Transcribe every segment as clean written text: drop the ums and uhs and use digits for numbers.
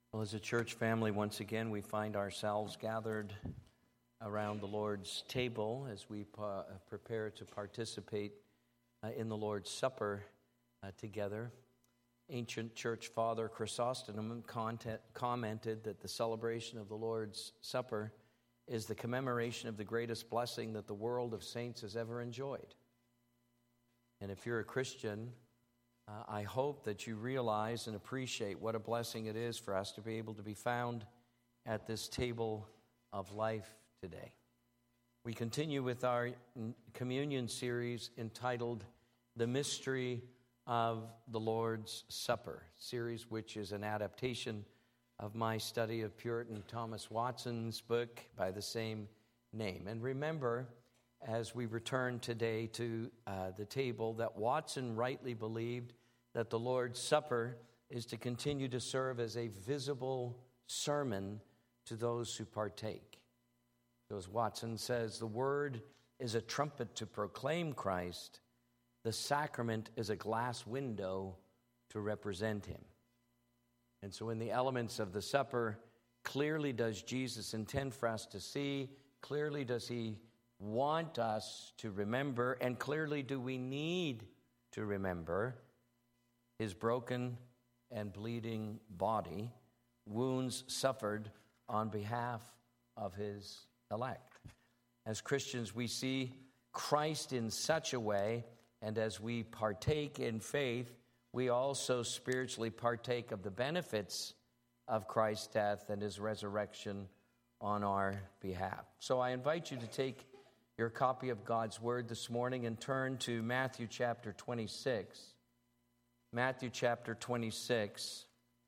Well, as a church family, once again, we find ourselves gathered around the Lord's table as we prepare to participate in the Lord's Supper together. Ancient church father Chrysostom commented that the celebration of the Lord's Supper is the commemoration of the greatest blessing that the world of saints has ever enjoyed. And if you're a Christian, I hope that you realize and appreciate what a blessing it is for us to be able to be found at this table of life today. We continue with our communion series entitled The Mystery of the Lord's Supper, series which is an adaptation of my study of Puritan Thomas Watson's book by the same name. And remember, as we return today to the table, that Watson rightly believed that the Lord's Supper is to continue to serve as a visible sermon to those who partake. So as Watson says, the word is a trumpet to proclaim Christ. The sacrament is a glass window to represent him. And so in the elements of the supper, clearly does Jesus intend for us to see, clearly does he want us to remember, and clearly do we need to remember his broken and bleeding body, wounds suffered on behalf of his elect. As Christians, we see Christ in such a way, and as we partake in faith, we also spiritually partake of the benefits of Christ's death and his resurrection on our behalf. So I invite you to take your copy of God's Word this morning and turn to Matthew chapter 26. Matthew chapter 26,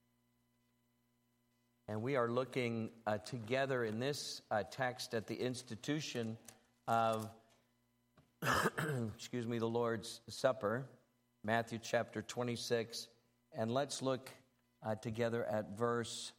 and we are looking together in this text at the institution of, the Lord's Supper, Matthew chapter 26, and let's look together at verse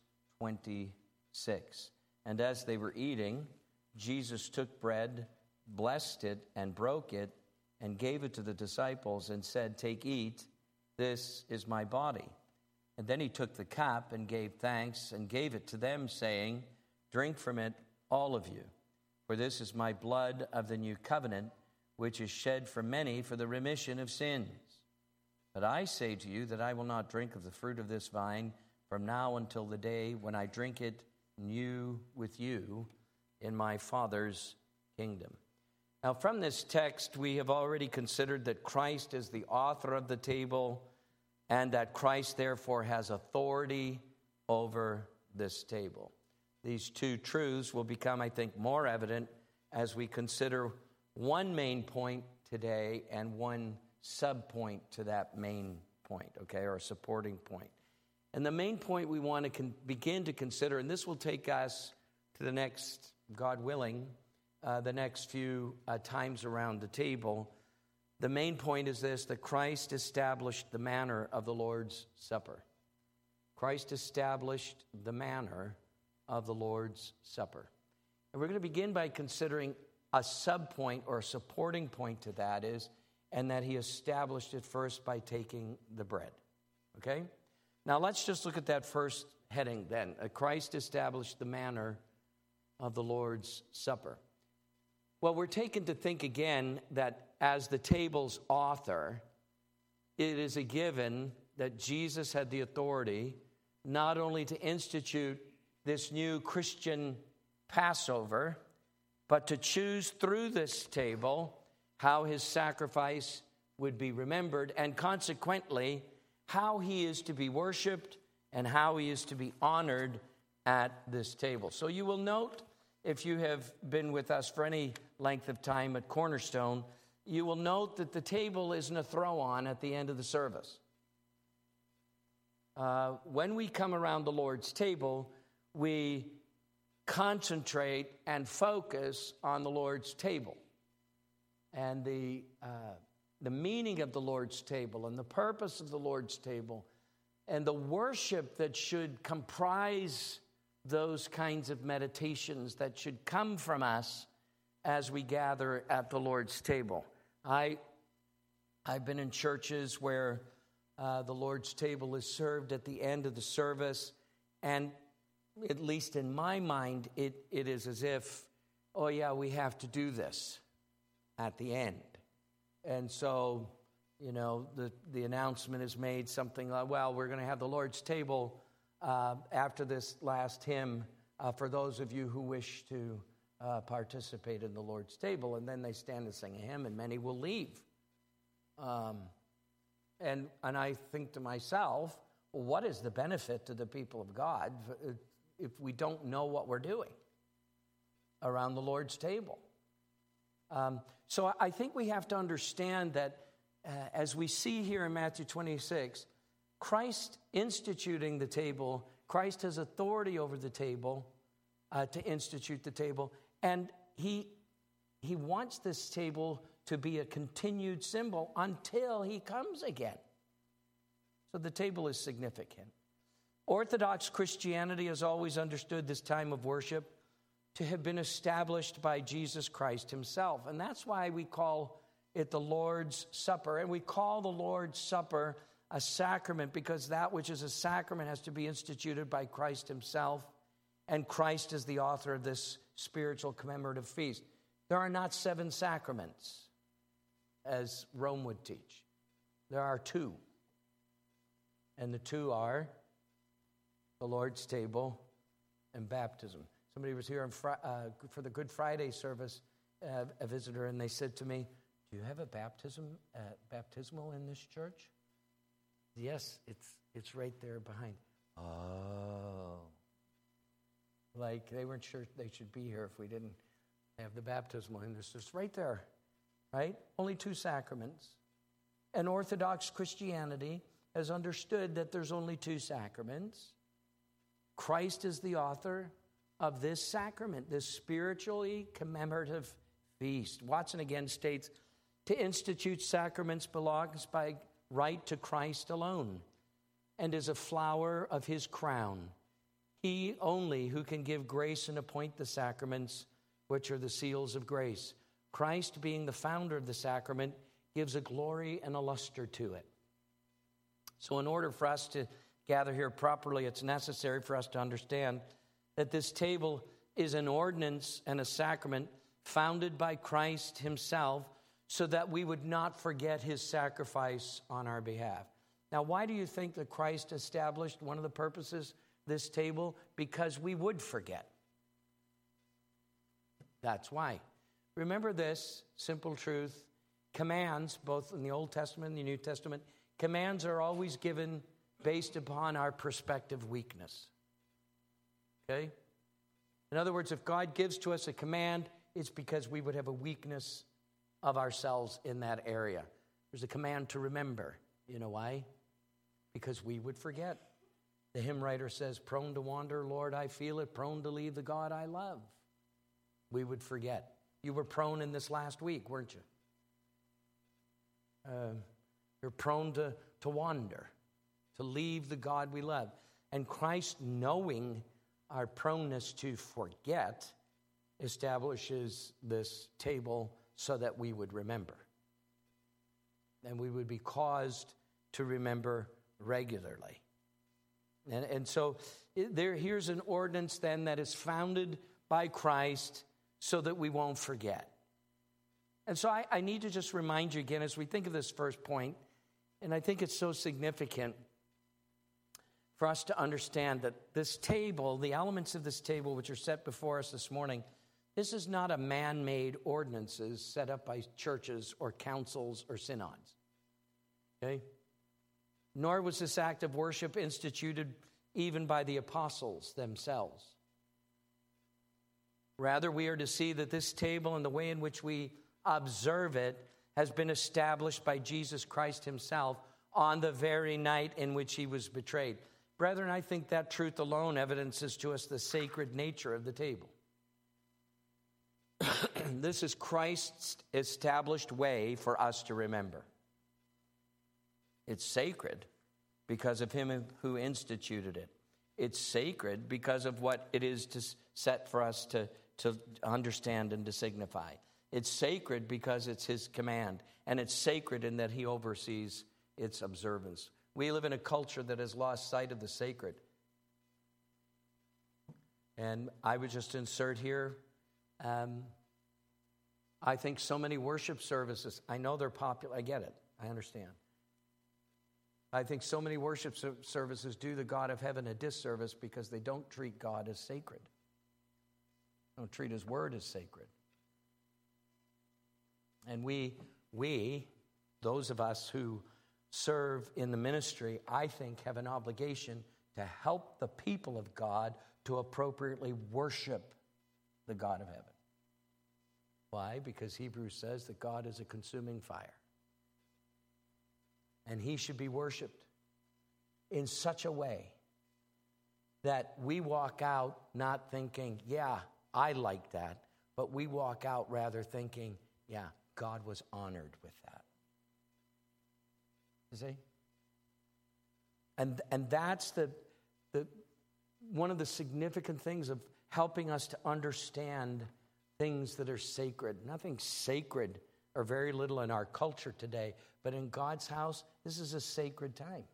26. And as they were eating, Jesus took bread, blessed it, and broke it, and gave it to the disciples, and said, "Take, eat. This is my body." And then he took the cup and gave thanks and gave it to them, saying, "Drink from it, all of you, for this is my blood of the new covenant, which is shed for many for the remission of sins. But I say to you that I will not drink of the fruit of this vine from now until the day when I drink it new with you in my Father's kingdom." Now, from this text, we have already considered that Christ is the author of the table and that Christ, therefore, has authority over this table. These two truths will become, I think, more evident as we consider one main point today and one sub-point to that main point, or supporting point. And the main point we want to begin to consider, and this will take us to the next, God willing, the next few times around the table. The main point is this, that Christ established the manner of the Lord's Supper. Christ established the manner of the Lord's Supper. And we're going to begin by considering a subpoint or a supporting point to that is, and that he established it first by taking the bread. Okay? Now let's just look at that first heading then. Christ established the manner of the Lord's Supper. Well, we're taken to think again that as the table's author, it is a given that Jesus had the authority not only to institute this new Christian Passover, but to choose through this table how his sacrifice would be remembered, and consequently, how he is to be worshiped and how he is to be honored at this table. So you will note, if you have been with us for any length of time at Cornerstone, you will note that the table isn't a throw-on at the end of the service. When we come around the Lord's table, we concentrate and focus on the Lord's table. And the meaning of the Lord's table and the purpose of the Lord's table and the worship that should comprise those kinds of meditations that should come from us as we gather at the Lord's table. I've been in churches where the Lord's table is served at the end of the service, And at least in my mind, it is as if, oh yeah, we have to do this at the end. And so, the announcement is made, something like, well, we're going to have the Lord's table after this last hymn for those of you who wish to participate in the Lord's table. And then they stand and sing a hymn, and many will leave. And I think to myself, well, what is the benefit to the people of God if we don't know what we're doing around the Lord's table? So I think we have to understand that as we see here in Matthew 26, Christ instituting the table, Christ has authority over the table to institute the table, and he wants this table to be a continued symbol until he comes again. So the table is significant. Orthodox Christianity has always understood this time of worship to have been established by Jesus Christ himself. And that's why we call it the Lord's Supper. And we call the Lord's Supper a sacrament because that which is a sacrament has to be instituted by Christ himself. And Christ is the author of this spiritual commemorative feast. There are not 7 sacraments, as Rome would teach. There are 2. And the 2 are the Lord's table and baptism. Somebody was here for the Good Friday service, a visitor, and they said to me, do you have a baptismal in this church? Yes, it's right there behind. Oh. Like they weren't sure they should be here if we didn't have the baptismal in this. It's right there, right? Only 2 sacraments. And Orthodox Christianity has understood that there's only 2 sacraments. Christ is the author of this sacrament, this spiritually commemorative feast. Watson again states, to institute sacraments belongs by right to Christ alone and is a flower of his crown. He only who can give grace and appoint the sacraments, which are the seals of grace. Christ, being the founder of the sacrament, gives a glory and a luster to it. So in order for us to gather here properly, it's necessary for us to understand that this table is an ordinance and a sacrament founded by Christ himself so that we would not forget his sacrifice on our behalf. Now, why do you think that Christ established one of the purposes of this table? Because we would forget. That's why. Remember this simple truth. Commands, both in the Old Testament and the New Testament, commands are always given based upon our prospective weakness. Okay? In other words, if God gives to us a command, it's because we would have a weakness of ourselves in that area. There's a command to remember. You know why? Because we would forget. The hymn writer says, prone to wander, Lord, I feel it, prone to leave the God I love. We would forget. You were prone in this last week, weren't you? You're prone to wander, to leave the God we love. And Christ, knowing our proneness to forget, establishes this table so that we would remember. And we would be caused to remember regularly. And so here's an ordinance then that is founded by Christ so that we won't forget. And so I need to just remind you again as we think of this first point, and I think it's so significant for us to understand that this table, the elements of this table which are set before us this morning, this is not a man-made ordinances set up by churches or councils or synods. Okay? Nor was this act of worship instituted even by the apostles themselves. Rather, we are to see that this table and the way in which we observe it has been established by Jesus Christ himself on the very night in which he was betrayed. Brethren, I think that truth alone evidences to us the sacred nature of the table. This is Christ's established way for us to remember. It's sacred because of him who instituted it. It's sacred because of what it is to set for us to understand and to signify. It's sacred because it's his command, and it's sacred in that he oversees its observance. We live in a culture that has lost sight of the sacred. And I would just insert here, I think so many worship services, I know they're popular, I get it, I understand. I think so many worship services do the God of heaven a disservice because they don't treat God as sacred. They don't treat his word as sacred. And we, those of us who serve in the ministry, I think have an obligation to help the people of God to appropriately worship the God of heaven. Why? Because Hebrews says that God is a consuming fire. And he should be worshiped in such a way that we walk out not thinking, yeah, I like that, but we walk out rather thinking, yeah, God was honored with that. You see? And that's the one of the significant things of helping us to understand things that are sacred. Nothing sacred or very little in our culture today, but in God's house, this is a sacred time.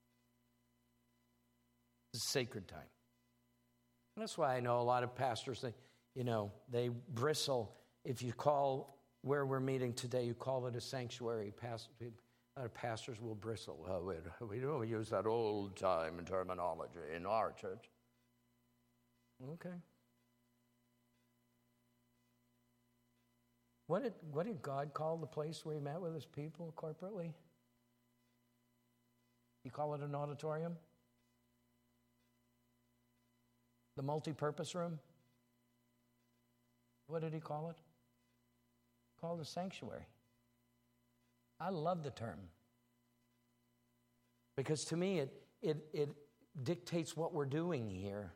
It's a sacred time. And that's why I know a lot of pastors, they bristle. If you call where we're meeting today, you call it a sanctuary. Pastors will bristle. Well, we don't use that old time terminology in our church. Okay. What did God call the place where he met with his people corporately? You call it an auditorium? The multi-purpose room? What did he call it? He called it a sanctuary. I love the term. Because to me, it dictates what we're doing here.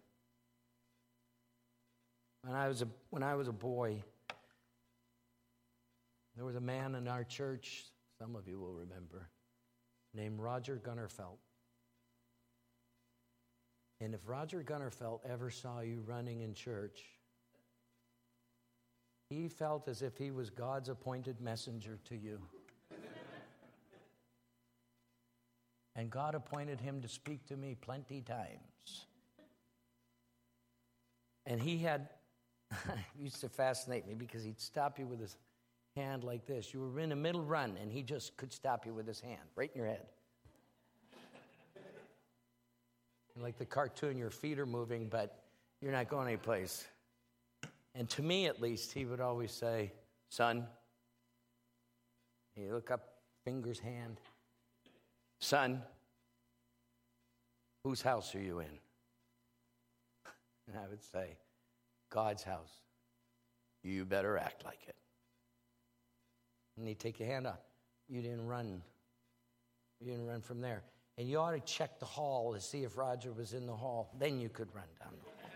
When I was a boy, there was a man in our church, some of you will remember, named Roger Gunnerfelt. And if Roger Gunnerfelt ever saw you running in church, he felt as if he was God's appointed messenger to you. And God appointed him to speak to me plenty times. And he had, used to fascinate me because he'd stop you with his hand like this. You were in a middle run, and he just could stop you with his hand, right in your head. Like the cartoon, your feet are moving, but you're not going anyplace. And to me, at least, he would always say, son, you look up, fingers, hand. Son, whose house are you in? And I would say, God's house. You better act like it. And he'd take your hand off. You didn't run. You didn't run from there. And you ought to check the hall to see if Roger was in the hall. Then you could run down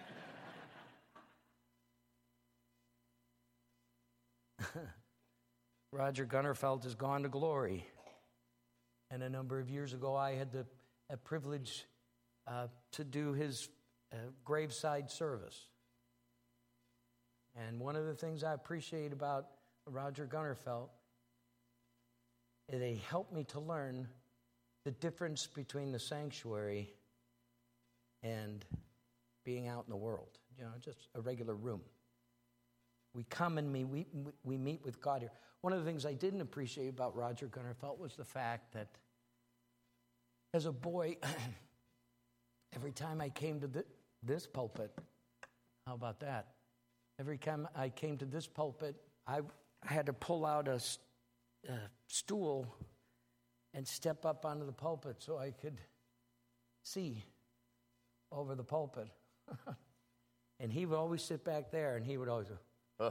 the hall. Roger Gunnerfelt has gone to glory. And a number of years ago, I had the privilege to do his graveside service. And one of the things I appreciate about Roger Gunnerfelt is they helped me to learn the difference between the sanctuary and being out in the world. Just a regular room. We come and we meet with God here. One of the things I didn't appreciate about Roger Gunnerfelt was the fact that as a boy, every time I came to this pulpit, how about that? Every time I came to this pulpit, I had to pull out a stool and step up onto the pulpit so I could see over the pulpit. And he would always sit back there, and he would always go,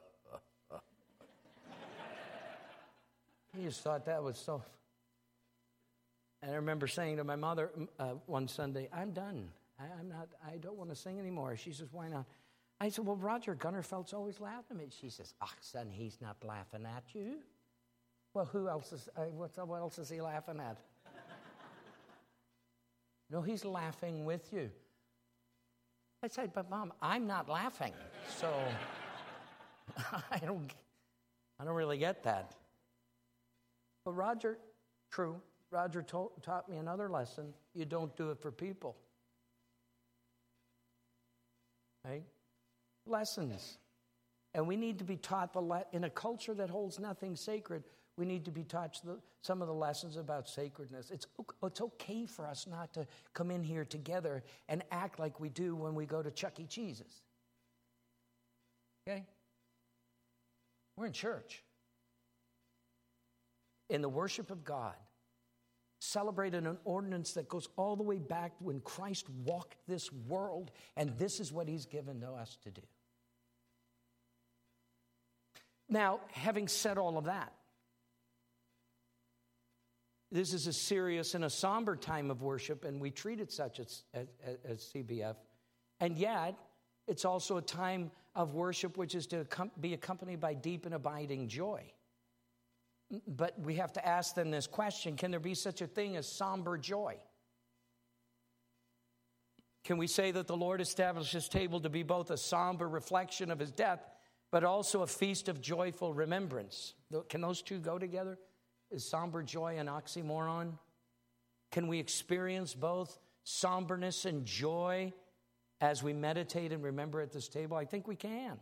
He just thought that was so. And I remember saying to my mother one Sunday, I'm done. I don't want to sing anymore. She says, why not? I said, well, Roger Gunnerfelt's always laughing at me. She says, son, he's not laughing at you. Well, who else is, what else is he laughing at? No, he's laughing with you. I said, but Mom, I'm not laughing. So I don't really get that. But Roger taught me another lesson. You don't do it for people. right? Lessons. And we need to be taught in a culture that holds nothing sacred. We need to be taught some of the lessons about sacredness. It's okay for us not to come in here together and act like we do when we go to Chuck E. Cheese's. Okay? We're in church. In the worship of God. Celebrating an ordinance that goes all the way back when Christ walked this world, and this is what he's given to us to do. Now, having said all of that, this is a serious and a somber time of worship, and we treat it such as CBF. And yet, it's also a time of worship which is to be accompanied by deep and abiding joy. But we have to ask them this question: can there be such a thing as somber joy? Can we say that the Lord established his table to be both a somber reflection of his death, but also a feast of joyful remembrance? Can those two go together? Is somber joy an oxymoron? Can we experience both somberness and joy as we meditate and remember at this table? I think we can.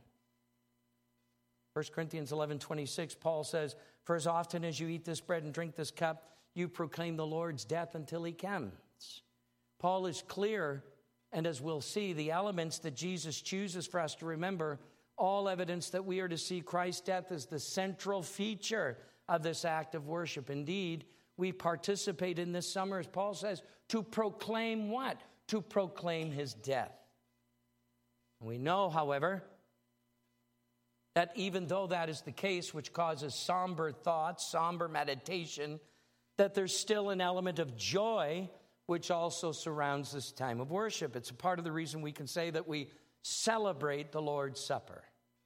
1 Corinthians 11:26, Paul says, "For as often as you eat this bread and drink this cup, you proclaim the Lord's death until he comes." Paul is clear, and as we'll see, the elements that Jesus chooses for us to remember, all evidence that we are to see Christ's death as the central feature of this act of worship. Indeed, we participate in this summer, as Paul says, to proclaim what? To proclaim his death. And we know, however, that even though that is the case, which causes somber thoughts, somber meditation, that there's still an element of joy which also surrounds this time of worship. It's a part of the reason we can say that we celebrate the Lord's Supper.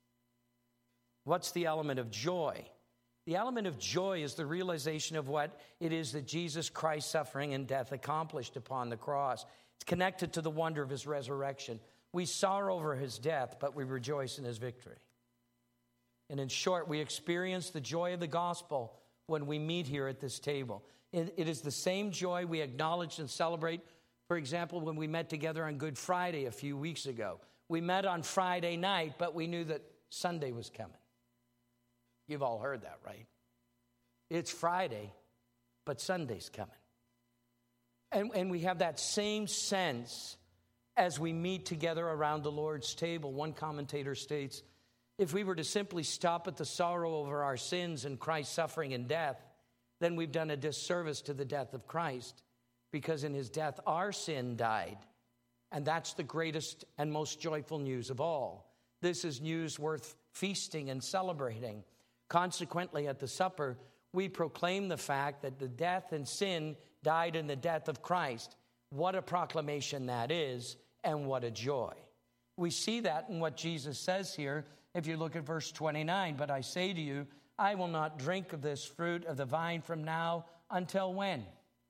What's the element of joy? The element of joy is the realization of what it is that Jesus Christ's suffering and death accomplished upon the cross. It's connected to the wonder of his resurrection. We sorrow over his death, but we rejoice in his victory. And in short, we experience the joy of the gospel when we meet here at this table. It is the same joy we acknowledge and celebrate, for example, when we met together on Good Friday a few weeks ago. We met on Friday night, but we knew that Sunday was coming. You've all heard that, right? It's Friday, but Sunday's coming. And we have that same sense as we meet together around the Lord's table. One commentator states, if we were to simply stop at the sorrow over our sins and Christ's suffering and death, then we've done a disservice to the death of Christ, because in his death our sin died. And that's the greatest and most joyful news of all. This is news worth feasting and celebrating. Consequently, at the supper, we proclaim the fact that the death and sin died in the death of Christ. What a proclamation that is, and what a joy. We see that in what Jesus says here. If you look at verse 29, "But I say to you, I will not drink of this fruit of the vine from now until when?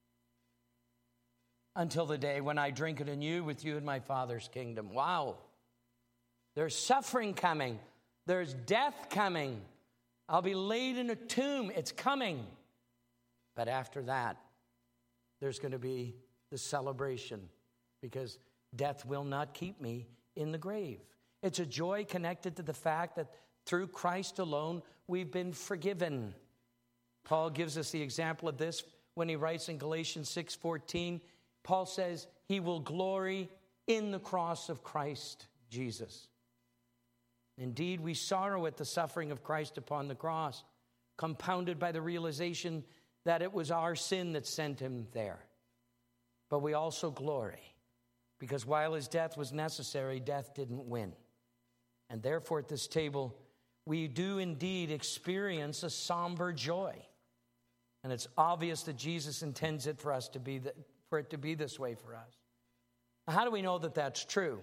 Until the day when I drink it anew with you in my Father's kingdom." Wow. There's suffering coming. There's death coming. I'll be laid in a tomb. It's coming. But after that, there's going to be the celebration, because death will not keep me in the grave. It's a joy connected to the fact that through Christ alone, we've been forgiven. Paul gives us the example of this when he writes in Galatians 6:14. Paul says he will glory in the cross of Christ Jesus. Indeed, we sorrow at the suffering of Christ upon the cross, compounded by the realization that it was our sin that sent him there. But we also glory, because while his death was necessary, death didn't win. And therefore, at this table, we do indeed experience a somber joy. And it's obvious that Jesus intends it for it to be this way for us. Now, how do we know that that's true?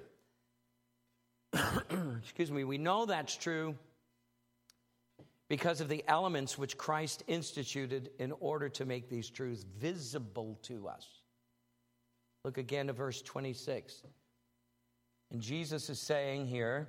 Excuse me. We know that's true because of the elements which Christ instituted in order to make these truths visible to us. Look again at verse 26. And Jesus is saying here,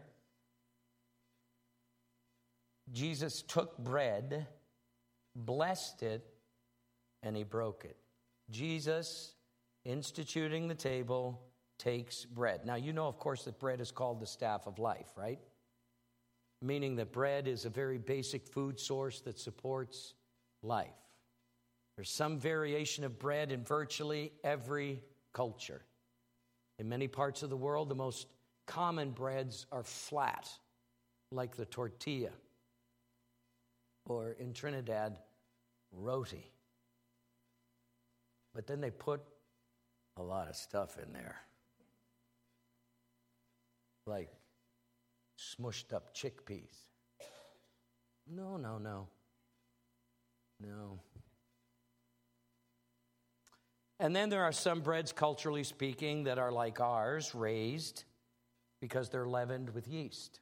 Jesus took bread, blessed it, and he broke it. Jesus instituting the table, takes bread. Now, you know, of course, that bread is called the staff of life, right? Meaning that bread is a very basic food source that supports life. There's some variation of bread in virtually every culture. In many parts of the world, the most common breads are flat, like the tortilla, or in Trinidad, roti. But then they put a lot of stuff in there, like smushed up chickpeas. No. And then there are some breads, culturally speaking, that are like ours, raised because they're leavened with yeast.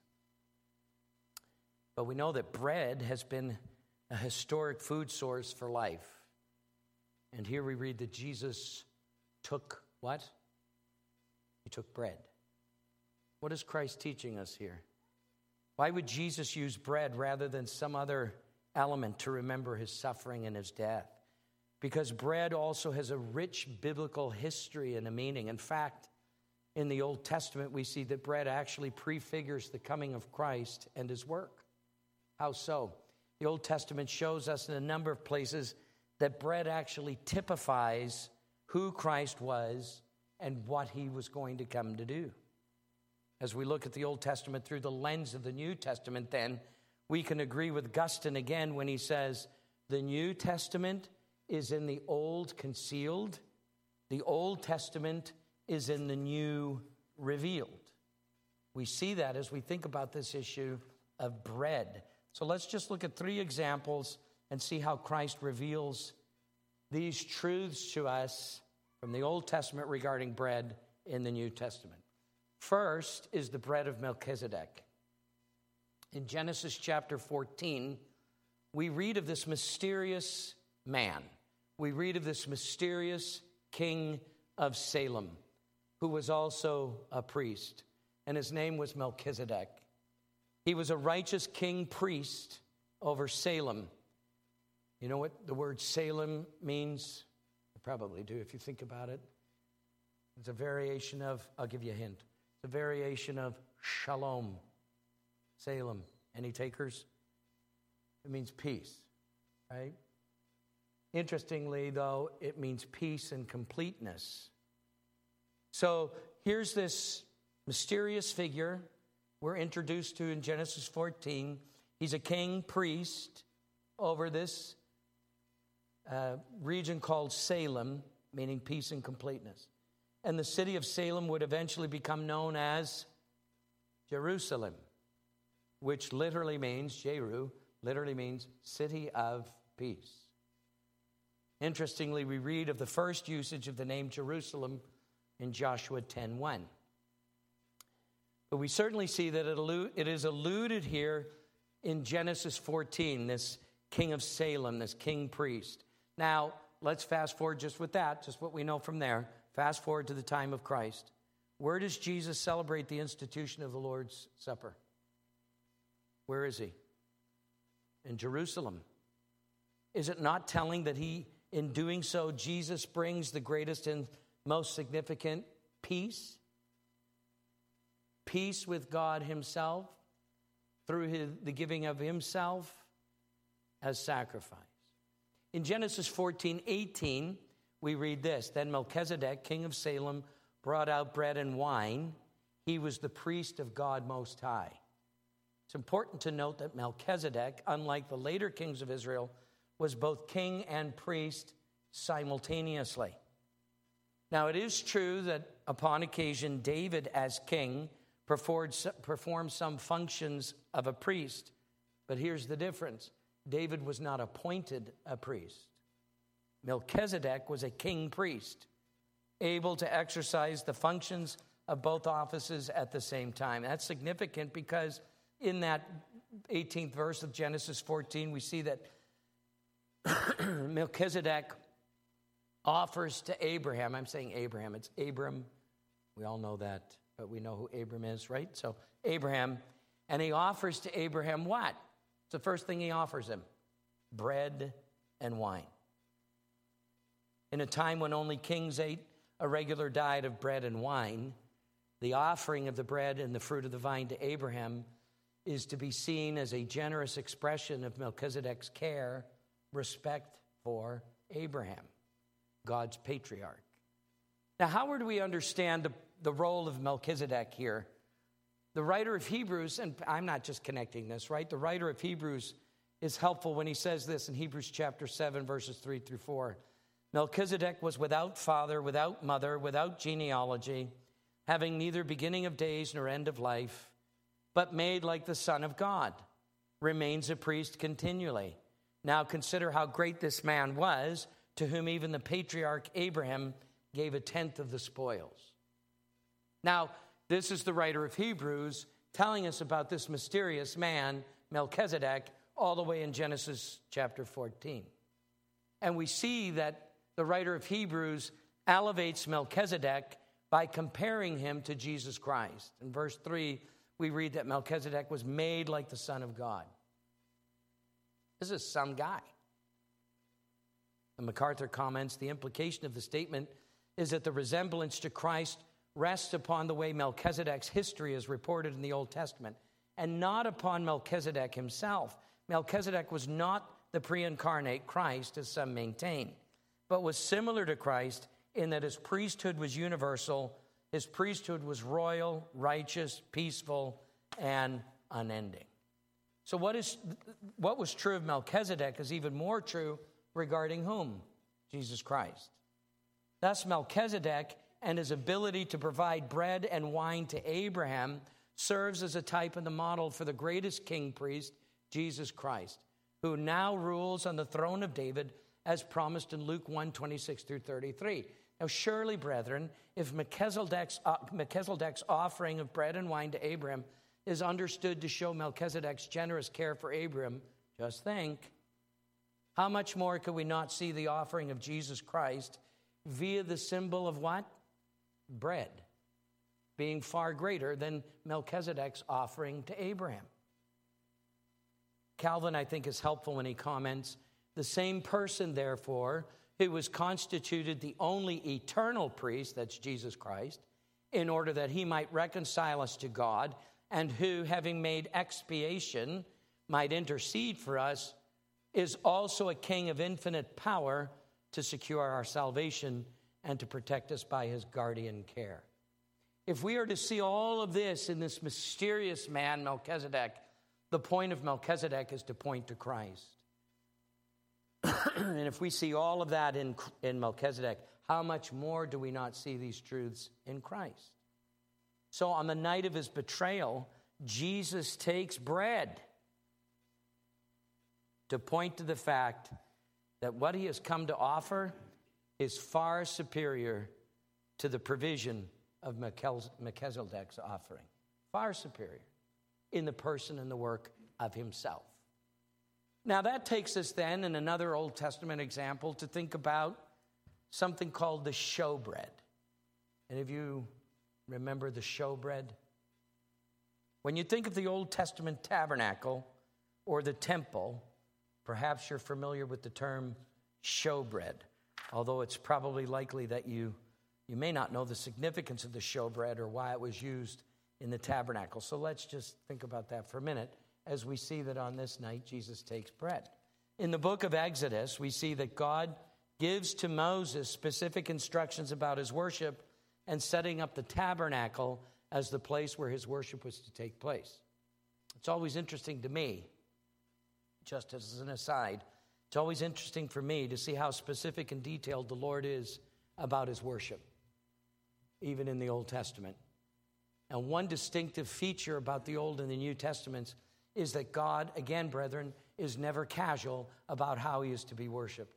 But we know that bread has been a historic food source for life. And here we read that Jesus took what? He took bread. What is Christ teaching us here? Why would Jesus use bread rather than some other element to remember his suffering and his death? Because bread also has a rich biblical history and a meaning. In fact, in the Old Testament, we see that bread actually prefigures the coming of Christ and his work. How so? The Old Testament shows us in a number of places that bread actually typifies who Christ was and what he was going to come to do. As we look at the Old Testament through the lens of the New Testament, then, we can agree with Augustine again when he says, the New Testament is in the Old concealed, the Old Testament is in the New revealed. We see that as we think about this issue of bread. So let's just look at 3 examples and see how Christ reveals these truths to us from the Old Testament regarding bread in the New Testament. First is the bread of Melchizedek. In Genesis chapter 14, we read of this mysterious man. We read of this mysterious king of Salem, who was also a priest, and his name was Melchizedek. He was a righteous king priest over Salem. You know what the word Salem means? You probably do if you think about it. It's a variation of, I'll give you a hint, it's a variation of shalom, Salem. Any takers? It means peace, right? Interestingly, though, it means peace and completeness. So here's this mysterious figure we're introduced to in Genesis 14. He's a king priest over this region called Salem, meaning peace and completeness. And the city of Salem would eventually become known as Jerusalem, which literally means, Jeru, literally means city of peace. Interestingly, we read of the first usage of the name Jerusalem in Joshua 10:1. But we certainly see that it is alluded here in Genesis 14, this king of Salem, this king priest. Now, let's fast forward just with that, just what we know from there. Fast forward to the time of Christ. Where does Jesus celebrate the institution of the Lord's Supper? Where is he? In Jerusalem. Is it not telling that in doing so, Jesus brings the greatest and most significant peace? Peace with God himself through the giving of himself as sacrifice. In Genesis 14:18, we read this, then Melchizedek, king of Salem, brought out bread and wine. He was the priest of God Most High. It's important to note that Melchizedek, unlike the later kings of Israel, was both king and priest simultaneously. Now, it is true that upon occasion, David, as king, performed some functions of a priest. But here's the difference. David was not appointed a priest. Melchizedek was a king priest, able to exercise the functions of both offices at the same time. That's significant because in that 18th verse of Genesis 14, we see that Melchizedek offers to Abraham. I'm saying Abraham. It's Abram. We all know that, but we know who Abram is, right? So Abraham. And he offers to Abraham what? It's the first thing he offers him. Bread and wine. In a time when only kings ate a regular diet of bread and wine, the offering of the bread and the fruit of the vine to Abraham is to be seen as a generous expression of Melchizedek's care, respect for Abraham, God's patriarch. Now, how would we understand the role of Melchizedek here? The writer of Hebrews, and I'm not just connecting this, right? The writer of Hebrews is helpful when he says this in Hebrews chapter 7, verses 3 through 4. Melchizedek was without father, without mother, without genealogy, having neither beginning of days nor end of life, but made like the Son of God, remains a priest continually. Now consider how great this man was, to whom even the patriarch Abraham gave a tenth of the spoils. Now, this is the writer of Hebrews telling us about this mysterious man, Melchizedek, all the way in Genesis chapter 14. And we see that the writer of Hebrews elevates Melchizedek by comparing him to Jesus Christ. In verse 3, we read that Melchizedek was made like the Son of God. This is some guy. And MacArthur comments, the implication of the statement is that the resemblance to Christ rests upon the way Melchizedek's history is reported in the Old Testament, and not upon Melchizedek himself. Melchizedek was not the pre-incarnate Christ, as some maintain, but was similar to Christ in that his priesthood was universal, his priesthood was royal, righteous, peaceful, and unending. So what was true of Melchizedek is even more true regarding whom? Jesus Christ. Thus, Melchizedek and his ability to provide bread and wine to Abraham serves as a type and the model for the greatest king priest, Jesus Christ, who now rules on the throne of David as promised in Luke 1, 26 through 33. Now, surely, brethren, if Melchizedek's offering of bread and wine to Abraham is understood to show Melchizedek's generous care for Abraham, just think, how much more could we not see the offering of Jesus Christ via the symbol of what? Bread, being far greater than Melchizedek's offering to Abraham. Calvin, I think, is helpful when he comments, the same person, therefore, who was constituted the only eternal priest, that's Jesus Christ, in order that he might reconcile us to God, and who, having made expiation, might intercede for us, is also a king of infinite power to secure our salvation and to protect us by his guardian care. If we are to see all of this in this mysterious man, Melchizedek, the point of Melchizedek is to point to Christ. And if we see all of that in Melchizedek, how much more do we not see these truths in Christ? So on the night of his betrayal, Jesus takes bread to point to the fact that what he has come to offer is far superior to the provision of Melchizedek's offering. Far superior in the person and the work of himself. Now that takes us then, in another Old Testament example, to think about something called the showbread. Any of you remember the showbread? When you think of the Old Testament tabernacle or the temple, perhaps you're familiar with the term showbread, although it's probably likely that you may not know the significance of the showbread or why it was used in the tabernacle. So let's just think about that for a minute as we see that on this night Jesus takes bread. In the book of Exodus, we see that God gives to Moses specific instructions about his worship and setting up the tabernacle as the place where his worship was to take place. It's always interesting to me, just as an aside, it's always interesting for me to see how specific and detailed the Lord is about his worship, even in the Old Testament. And one distinctive feature about the Old and the New Testaments is that God, again, brethren, is never casual about how he is to be worshiped.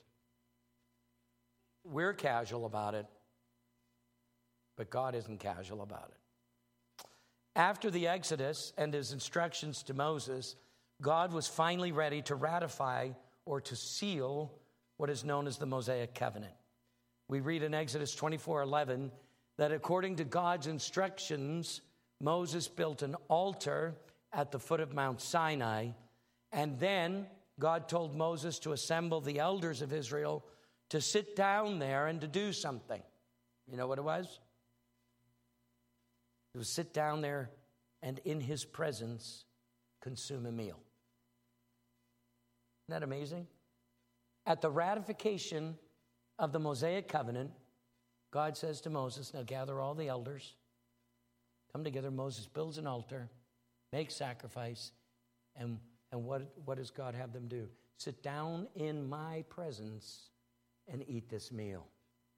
We're casual about it, but God isn't casual about it. After the Exodus and his instructions to Moses, God was finally ready to ratify or to seal what is known as the Mosaic Covenant. We read in Exodus 24:11 that according to God's instructions, Moses built an altar at the foot of Mount Sinai, and then God told Moses to assemble the elders of Israel to sit down there and to do something. You know what it was? It was sit down there and in his presence consume a meal. Isn't that amazing? At the ratification of the Mosaic covenant, God says to Moses, now gather all the elders, come together. Moses builds an altar, makes sacrifice, and what does God have them do? Sit down in my presence and eat this meal.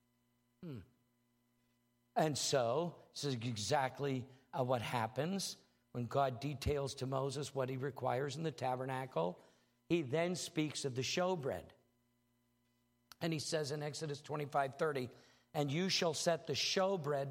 And so, this is exactly what happens when God details to Moses what he requires in the tabernacle. He then speaks of the showbread. And he says in Exodus 25:30, and you shall set the showbread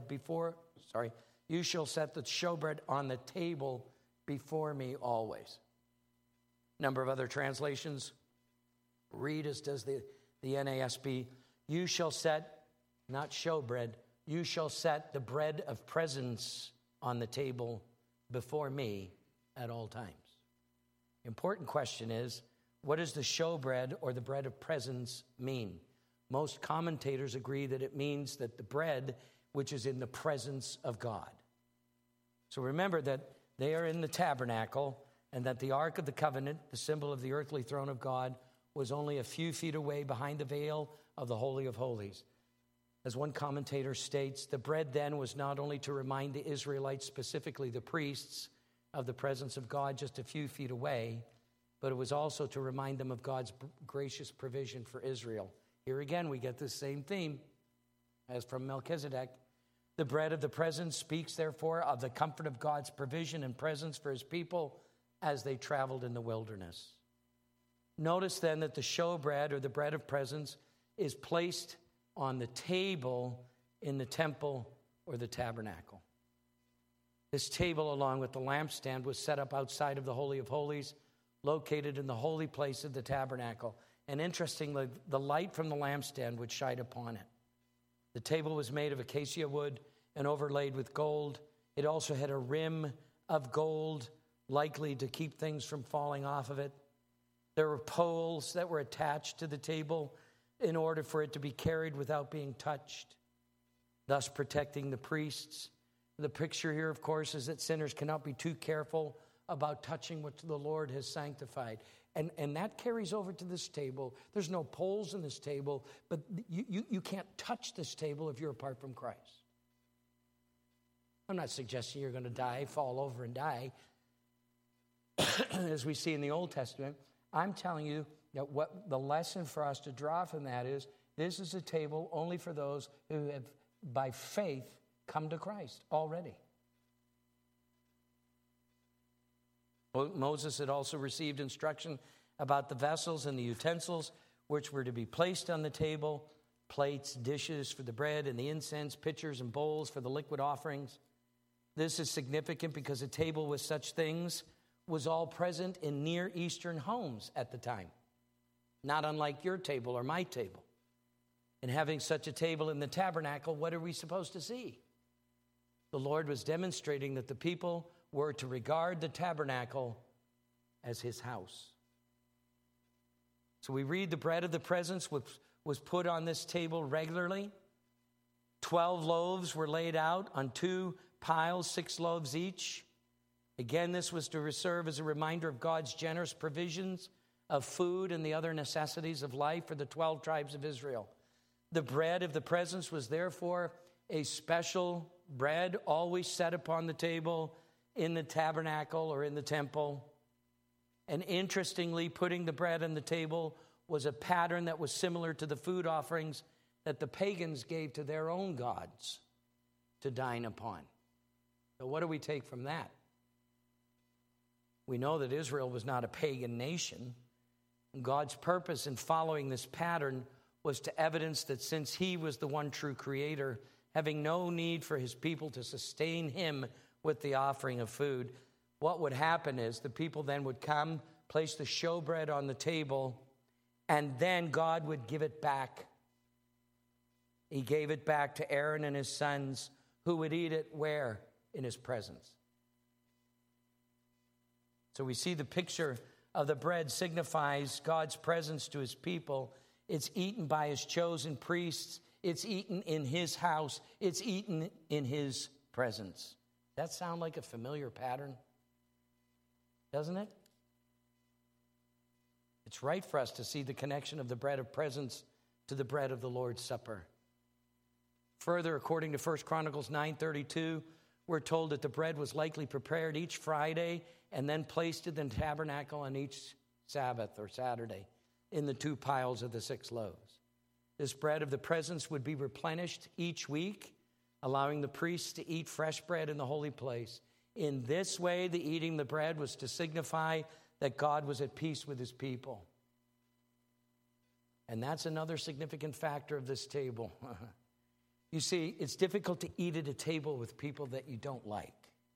on the table before me always. Number of other translations read as does the NASB, you shall set, not showbread, you shall set the bread of presence on the table before me at all times. Important question is, what does the showbread or the bread of presence mean? Most commentators agree that it means that the bread which is in the presence of God. So remember that they are in the tabernacle and that the Ark of the Covenant, the symbol of the earthly throne of God, was only a few feet away behind the veil of the Holy of Holies. As one commentator states, the bread then was not only to remind the Israelites, specifically the priests, of the presence of God just a few feet away, but it was also to remind them of God's gracious provision for Israel. Here again, we get the same theme as from Melchizedek. The bread of the presence speaks, therefore, of the comfort of God's provision and presence for his people as they traveled in the wilderness. Notice then that the showbread or the bread of presence is placed on the table in the temple or the tabernacle. This table, along with the lampstand, was set up outside of the Holy of Holies, located in the holy place of the tabernacle. And interestingly, the light from the lampstand would shine upon it. The table was made of acacia wood and overlaid with gold. It also had a rim of gold, likely to keep things from falling off of it. There were poles that were attached to the table in order for it to be carried without being touched, thus protecting the priests. The picture here, of course, is that sinners cannot be too careful about touching what the Lord has sanctified. And that carries over to this table. There's no poles in this table, but you can't touch this table if you're apart from Christ. I'm not suggesting you're going to die, fall over and die, as we see in the Old Testament. I'm telling you that what the lesson for us to draw from that is, this is a table only for those who have, by faith, come to Christ already. Moses had also received instruction about the vessels and the utensils which were to be placed on the table, plates, dishes for the bread and the incense, pitchers and bowls for the liquid offerings. This is significant because a table with such things was all present in Near Eastern homes at the time, not unlike your table or my table. And having such a table in the tabernacle, what are we supposed to see? The Lord was demonstrating that the people were to regard the tabernacle as his house. So we read the bread of the presence was put on this table regularly. 12 loaves were laid out on 2 piles, 6 loaves each. Again, this was to serve as a reminder of God's generous provisions of food and the other necessities of life for the 12 tribes of Israel. The bread of the presence was therefore a special bread always set upon the table in the tabernacle or in the temple. And interestingly, putting the bread on the table was a pattern that was similar to the food offerings that the pagans gave to their own gods to dine upon. So what do we take from that? We know that Israel was not a pagan nation. God's purpose in following this pattern was to evidence that since he was the one true creator, having no need for his people to sustain him with the offering of food, what would happen is the people then would come, place the showbread on the table, and then God would give it back. He gave it back to Aaron and his sons, who would eat it where? In his presence. So we see the picture of the bread signifies God's presence to his people. It's eaten by his chosen priests. It's eaten in his house. It's eaten in his presence. That sound like a familiar pattern? Doesn't it? It's right for us to see the connection of the bread of presence to the bread of the Lord's Supper. Further, according to 1 Chronicles 9:32, we're told that the bread was likely prepared each Friday and then placed in the tabernacle on each Sabbath or Saturday in the 2 piles of the 6 loaves. This bread of the presence would be replenished each week, allowing the priests to eat fresh bread in the holy place. In this way, the eating the bread was to signify that God was at peace with his people. And that's another significant factor of this table. You see, it's difficult to eat at a table with people that you don't like.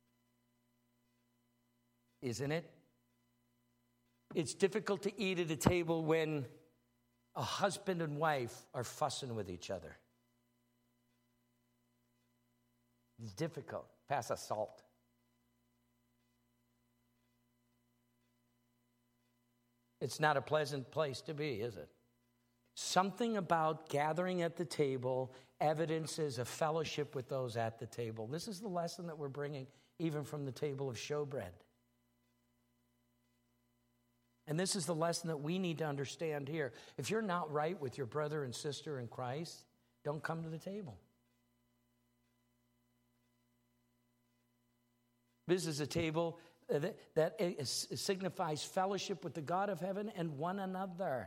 Isn't it? It's difficult to eat at a table when a husband and wife are fussing with each other. It's difficult. Pass the salt. It's not a pleasant place to be, is it? Something about gathering at the table evidences a fellowship with those at the table. This is the lesson that we're bringing even from the table of showbread. And this is the lesson that we need to understand here. If you're not right with your brother and sister in Christ, don't come to the table. This is a table that signifies fellowship with the God of heaven and one another.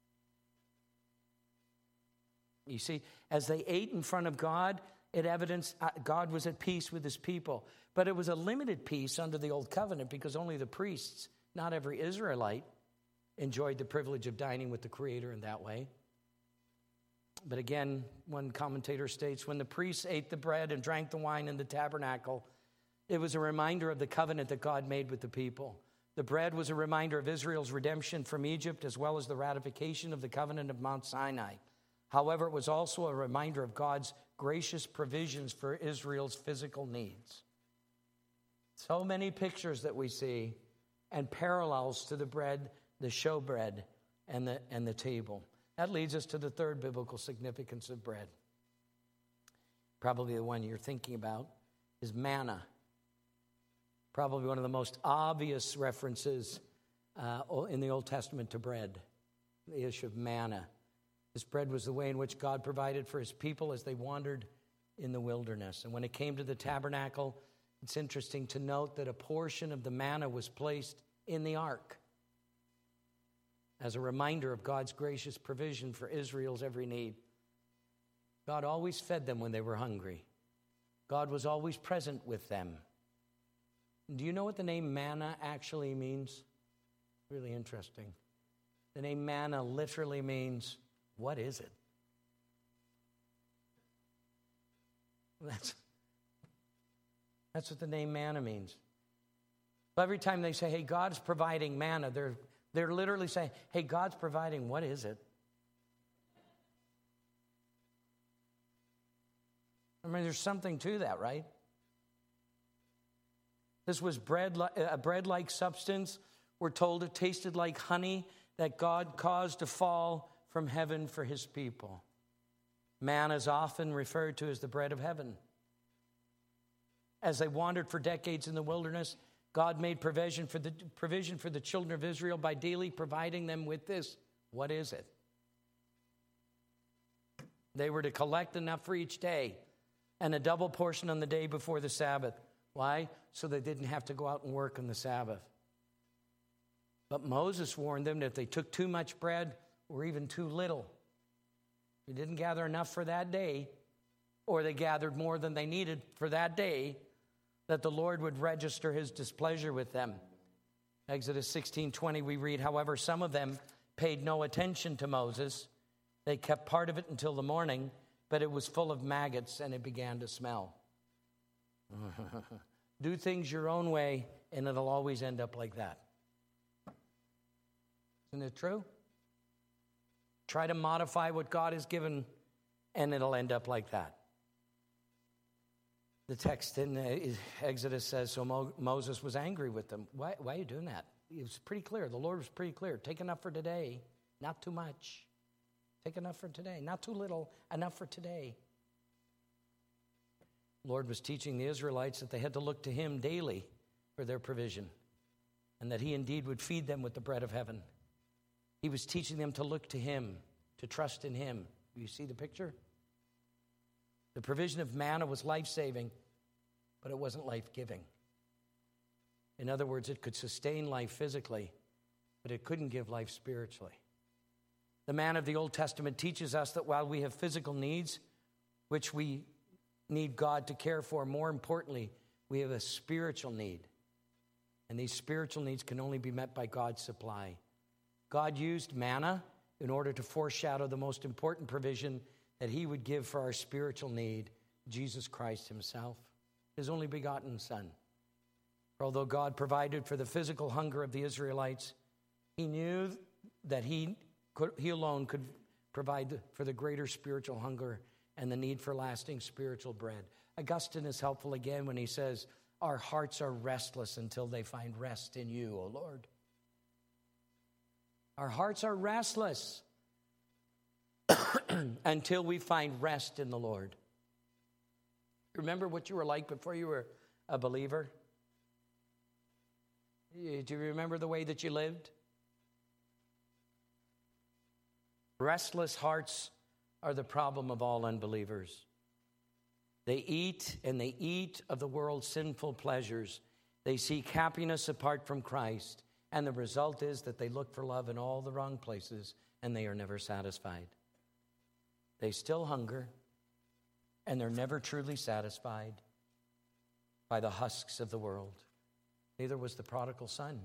You see, as they ate in front of God, it evidenced God was at peace with his people. But it was a limited peace under the old covenant because only the priests, not every Israelite, enjoyed the privilege of dining with the Creator in that way. But again, one commentator states, when the priests ate the bread and drank the wine in the tabernacle, it was a reminder of the covenant that God made with the people. The bread was a reminder of Israel's redemption from Egypt, as well as the ratification of the covenant of Mount Sinai. However, it was also a reminder of God's gracious provisions for Israel's physical needs. So many pictures that we see and parallels to the bread, the showbread, and the table. That leads us to the third biblical significance of bread. Probably the one you're thinking about is manna. Probably one of the most obvious references in the Old Testament to bread, the issue of manna. This bread was the way in which God provided for his people as they wandered in the wilderness. And when it came to the tabernacle, it's interesting to note that a portion of the manna was placed in the ark as a reminder of God's gracious provision for Israel's every need. God always fed them when they were hungry. God was always present with them. Do you know what the name manna actually means? Really interesting. The name manna literally means, what is it? That's what the name manna means. So every time they say, hey, God's providing manna, they're literally saying, hey, God's providing, what is it? I mean, there's something to that, right? This was a bread-like substance. We're told it tasted like honey that God caused to fall from heaven for his people. Manna is often referred to as the bread of heaven. As they wandered for decades in the wilderness, God made provision for the children of Israel by daily providing them with this. What is it? They were to collect enough for each day and a double portion on the day before the Sabbath. Why? So they didn't have to go out and work on the Sabbath. But Moses warned them that if they took too much bread or even too little, they didn't gather enough for that day, or they gathered more than they needed for that day, that the Lord would register his displeasure with them. Exodus 16:20 we read, however, some of them paid no attention to Moses. They kept part of it until the morning, but it was full of maggots and it began to smell. Do things your own way and it'll always end up like that. Isn't it true? Try to modify what God has given and it'll end up like that. The text in Exodus says, so Moses was angry with them. Why are you doing that? It was pretty clear. The Lord was pretty clear. Take enough for today, not too much. Take enough for today. Not too little, enough for today. The Lord was teaching the Israelites that they had to look to him daily for their provision, and that he indeed would feed them with the bread of heaven. He was teaching them to look to him, to trust in him. You see the picture? The provision of manna was life-saving, but it wasn't life-giving. In other words, it could sustain life physically, but it couldn't give life spiritually. The manna of the Old Testament teaches us that while we have physical needs, which we need God to care for, more importantly, we have a spiritual need. And these spiritual needs can only be met by God's supply. God used manna in order to foreshadow the most important provision that he would give for our spiritual need, Jesus Christ himself, his only begotten Son. For although God provided for the physical hunger of the Israelites, he knew that he alone could provide for the greater spiritual hunger and the need for lasting spiritual bread. Augustine is helpful again when he says, our hearts are restless until they find rest in you, O Lord. Our hearts are restless until we find rest in the Lord. Remember what you were like before you were a believer? Do you remember the way that you lived? Restless hearts are the problem of all unbelievers. They eat and they eat of the world's sinful pleasures. They seek happiness apart from Christ. And the result is that they look for love in all the wrong places and they are never satisfied. They still hunger and they're never truly satisfied by the husks of the world. Neither was the prodigal son.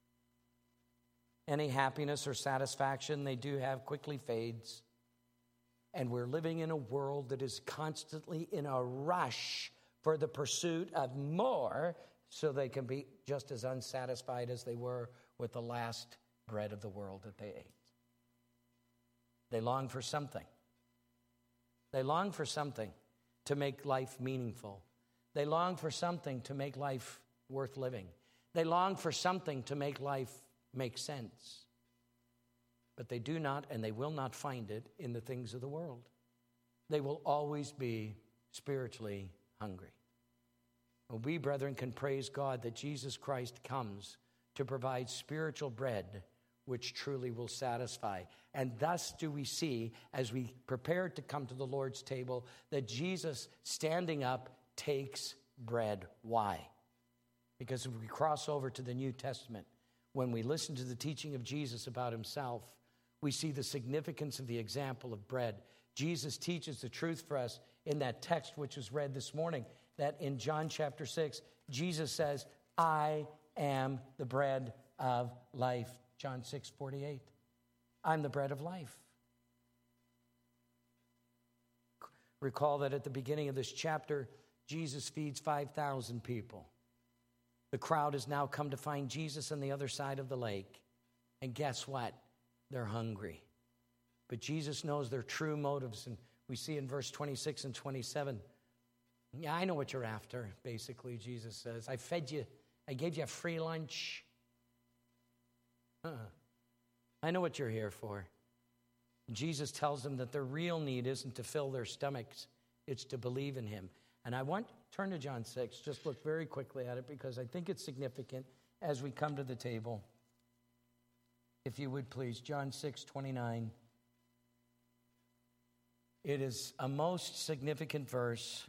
Any happiness or satisfaction they do have quickly fades. And we're living in a world that is constantly in a rush for the pursuit of more so they can be just as unsatisfied as they were with the last bread of the world that they ate. They long for something. They long for something to make life meaningful. They long for something to make life worth living. They long for something to make life make sense. But they do not and they will not find it in the things of the world. They will always be spiritually hungry. Well, we, brethren, can praise God that Jesus Christ comes to provide spiritual bread which truly will satisfy. And thus do we see, as we prepare to come to the Lord's table, that Jesus, standing up, takes bread. Why? Because if we cross over to the New Testament, when we listen to the teaching of Jesus about himself, we see the significance of the example of bread. Jesus teaches the truth for us in that text which was read this morning, that in John chapter 6, Jesus says, I am the bread of life. John 6:48. I'm the bread of life. Recall that at the beginning of this chapter, Jesus feeds 5,000 people. The crowd has now come to find Jesus on the other side of the lake. And guess what? They're hungry. But Jesus knows their true motives. And we see in verse 26 and 27, yeah, I know what you're after, basically, Jesus says. I fed you. I gave you a free lunch. I know what you're here for. Jesus tells them that their real need isn't to fill their stomachs. It's to believe in him. And I want to turn to John 6. Just look very quickly at it because I think it's significant as we come to the table. If you would please, John 6:29. It is a most significant verse.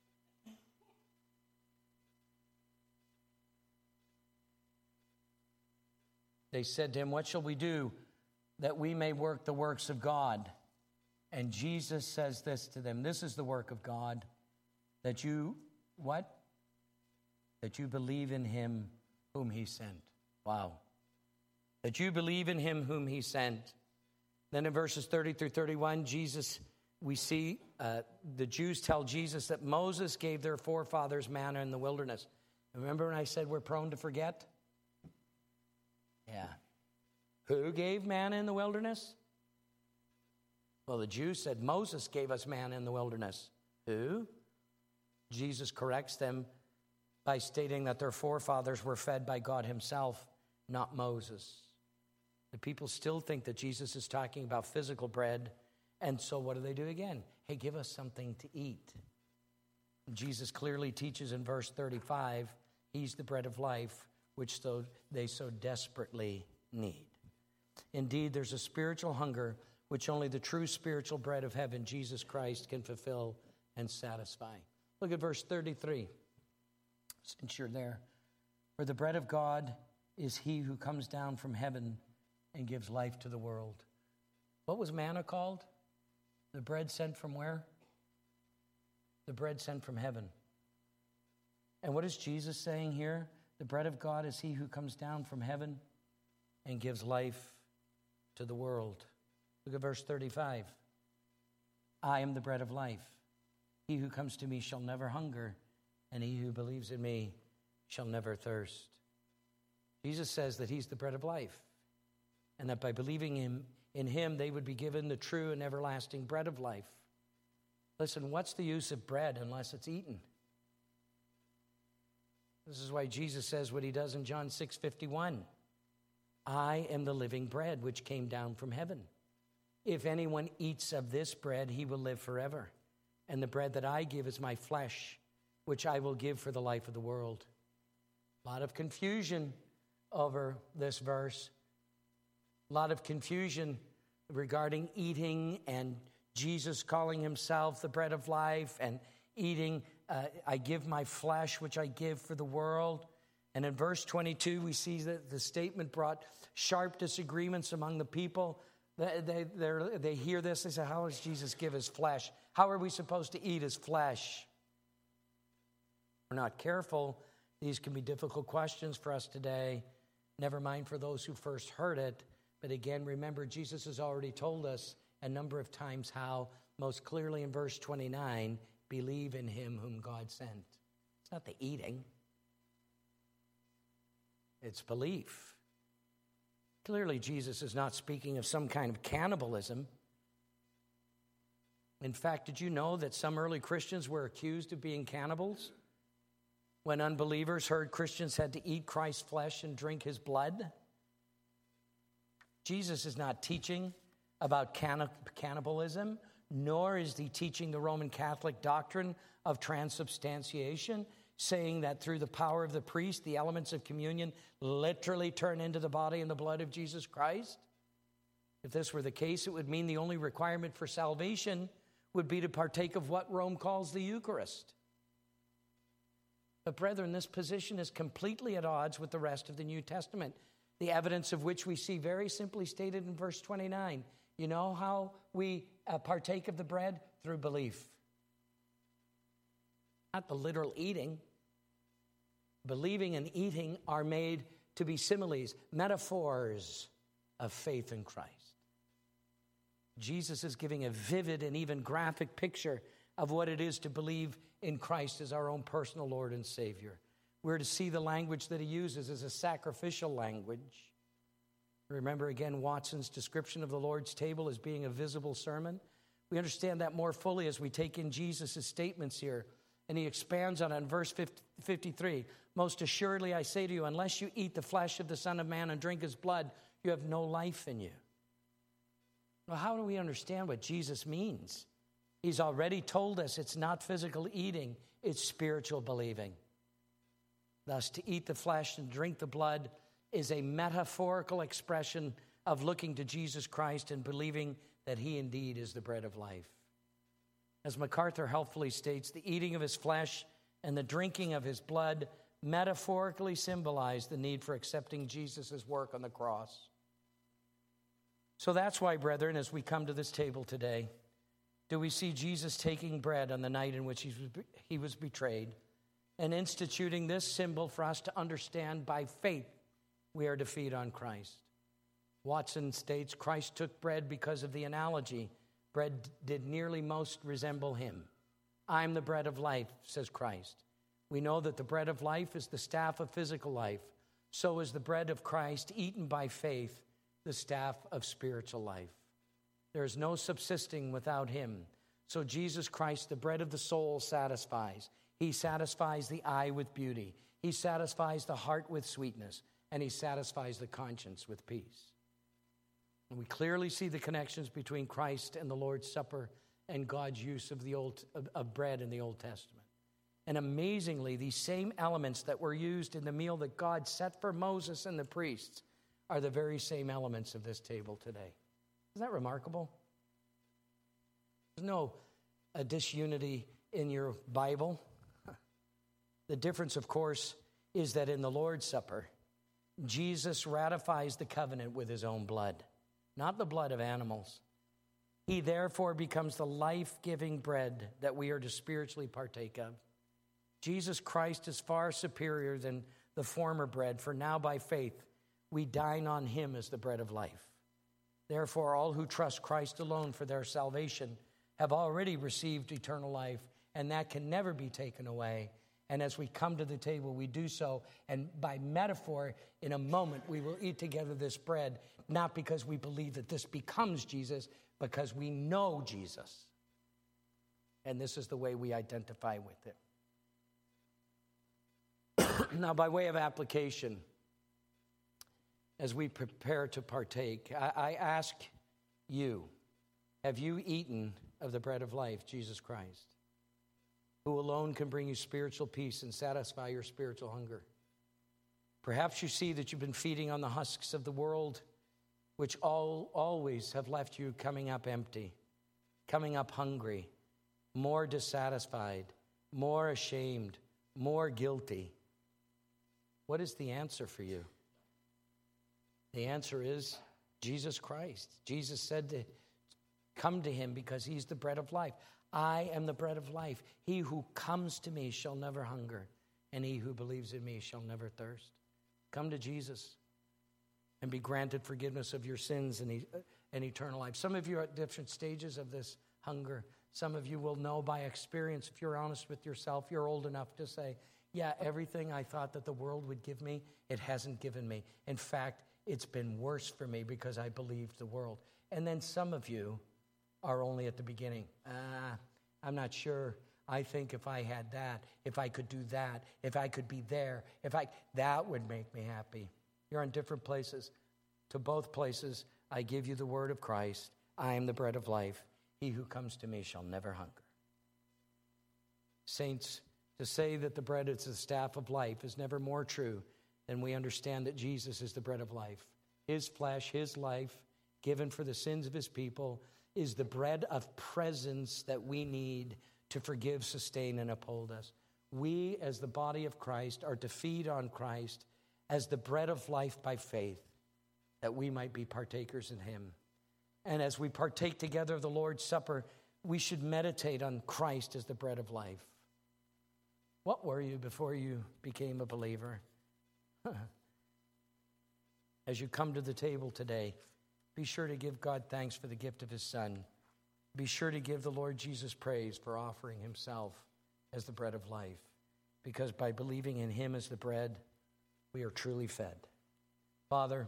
They said to him, what shall we do that we may work the works of God? And Jesus says this to them, this is the work of God, that you, what? That you believe in him whom he sent. Wow. That you believe in him whom he sent. Then in verses 30 through 31, we see the Jews tell Jesus that Moses gave their forefathers manna in the wilderness. Remember when I said we're prone to forget? Yeah. Who gave manna in the wilderness? Well, the Jews said Moses gave us manna in the wilderness. Who? Jesus corrects them by stating that their forefathers were fed by God himself, not Moses. The people still think that Jesus is talking about physical bread And so what do again? Hey, give us something to eat. Jesus clearly teaches in verse 35, he's the bread of life, which they so desperately need. Indeed, there's a spiritual hunger which only the true spiritual bread of heaven, Jesus Christ, can fulfill and satisfy. Look at verse 33, since you're there. For the bread of God is he who comes down from heaven and gives life to the world. What was manna called? The bread sent from where? The bread sent from heaven. And what is Jesus saying here? The bread of God is he who comes down from heaven and gives life to the world. Look at verse 35. I am the bread of life. He who comes to me shall never hunger, and he who believes in me shall never thirst. Jesus says that he's the bread of life, and that by believing in him, they would be given the true and everlasting bread of life. Listen, what's the use of bread unless it's eaten? This is why Jesus says what he does in John 6:51. I am the living bread which came down from heaven. If anyone eats of this bread, he will live forever. And the bread that I give is my flesh, which I will give for the life of the world. A lot of confusion over this verse. A lot of confusion regarding eating and Jesus calling himself the bread of life and eating, I give my flesh, which I give for the world. And in verse 22, we see that the statement brought sharp disagreements among the people. They hear this, they say, how does Jesus give his flesh? How are we supposed to eat his flesh? If we're not careful, these can be difficult questions for us today. Never mind for those who first heard it. But again, remember, Jesus has already told us a number of times how, most clearly in verse 29, believe in him whom God sent. It's not the eating. It's belief. Clearly, Jesus is not speaking of some kind of cannibalism. In fact, did you know that some early Christians were accused of being cannibals? When unbelievers heard Christians had to eat Christ's flesh and drink his blood? Jesus is not teaching about cannibalism, nor is he teaching the Roman Catholic doctrine of transubstantiation, saying that through the power of the priest, the elements of communion literally turn into the body and the blood of Jesus Christ. If this were the case, it would mean the only requirement for salvation would be to partake of what Rome calls the Eucharist. But brethren, this position is completely at odds with the rest of the New Testament, the evidence of which we see very simply stated in verse 29. You know how we partake of the bread? Through belief. Not the literal eating. Believing and eating are made to be similes, metaphors of faith in Christ. Jesus is giving a vivid and even graphic picture of what it is to believe in Christ as our own personal Lord and Savior. We're to see the language that he uses as a sacrificial language. Remember again Watson's description of the Lord's table as being a visible sermon. We understand that more fully as we take in Jesus' statements here. And he expands on it in verse 53. Most assuredly I say to you, unless you eat the flesh of the Son of Man and drink his blood, you have no life in you. Well, how do we understand what Jesus means? He's already told us it's not physical eating, it's spiritual believing. Thus, to eat the flesh and drink the blood is a metaphorical expression of looking to Jesus Christ and believing that he indeed is the bread of life. As MacArthur helpfully states, the eating of his flesh and the drinking of his blood metaphorically symbolize the need for accepting Jesus' work on the cross. So that's why, brethren, as we come to this table today, do we see Jesus taking bread on the night in which he was betrayed and instituting this symbol for us to understand by faith we are to feed on Christ. Watson states, Christ took bread because of the analogy. Bread did nearly most resemble him. I'm the bread of life, says Christ. We know that the bread of life is the staff of physical life. So is the bread of Christ, eaten by faith, the staff of spiritual life. There is no subsisting without him. So Jesus Christ, the bread of the soul, satisfies. He satisfies the eye with beauty. He satisfies the heart with sweetness. And he satisfies the conscience with peace. And we clearly see the connections between Christ and the Lord's Supper and God's use of bread in the Old Testament. And amazingly, these same elements that were used in the meal that God set for Moses and the priests are the very same elements of this table today. Isn't that remarkable? There's no disunity in your Bible. The difference, of course, is that in the Lord's Supper, Jesus ratifies the covenant with his own blood, not the blood of animals. He therefore becomes the life-giving bread that we are to spiritually partake of. Jesus Christ is far superior than the former bread, for now by faith we dine on him as the bread of life. Therefore, all who trust Christ alone for their salvation have already received eternal life, and that can never be taken away. And as we come to the table, we do so, and by metaphor, in a moment, we will eat together this bread, not because we believe that this becomes Jesus, because we know Jesus. And this is the way we identify with him. Now, by way of application, as we prepare to partake, I ask you, have you eaten of the bread of life, Jesus Christ, who alone can bring you spiritual peace and satisfy your spiritual hunger? Perhaps you see that you've been feeding on the husks of the world, which always have left you coming up empty, coming up hungry, more dissatisfied, more ashamed, more guilty. What is the answer for you? The answer is Jesus Christ. Jesus said to come to him because he's the bread of life. I am the bread of life. He who comes to me shall never hunger, and he who believes in me shall never thirst. Come to Jesus and be granted forgiveness of your sins and eternal life. Some of you are at different stages of this hunger. Some of you will know by experience, if you're honest with yourself, you're old enough to say, yeah, everything I thought that the world would give me, it hasn't given me. In fact, it's been worse for me because I believed the world. And then some of you are only at the beginning. I'm not sure. I think if I had that, if I could do that, if I could be there, that would make me happy. You're in different places. To both places, I give you the word of Christ. I am the bread of life. He who comes to me shall never hunger. Saints, to say that the bread is the staff of life is never more true than we understand that Jesus is the bread of life. His flesh, his life, given for the sins of his people, is the bread of presence that we need to forgive, sustain, and uphold us. We, as the body of Christ, are to feed on Christ as the bread of life by faith, that we might be partakers in him. And as we partake together of the Lord's Supper, we should meditate on Christ as the bread of life. What were you before you became a believer? As you come to the table today, be sure to give God thanks for the gift of his Son. Be sure to give the Lord Jesus praise for offering himself as the bread of life, because by believing in him as the bread, we are truly fed. Father,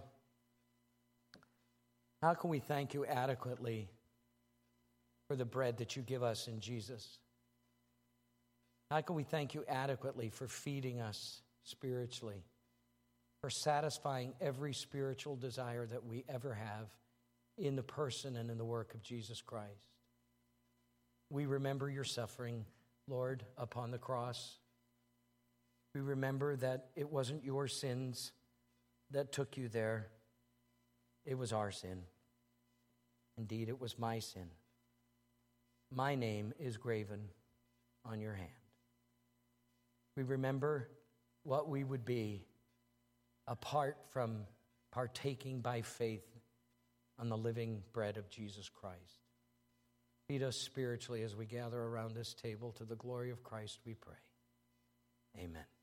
how can we thank you adequately for the bread that you give us in Jesus? How can we thank you adequately for feeding us spiritually, for satisfying every spiritual desire that we ever have in the person and in the work of Jesus Christ? We remember your suffering, Lord, upon the cross. We remember that it wasn't your sins that took you there. It was our sin. Indeed, it was my sin. My name is graven on your hand. We remember what we would be apart from partaking by faith on the living bread of Jesus Christ. Feed us spiritually as we gather around this table. To the glory of Christ we pray. Amen.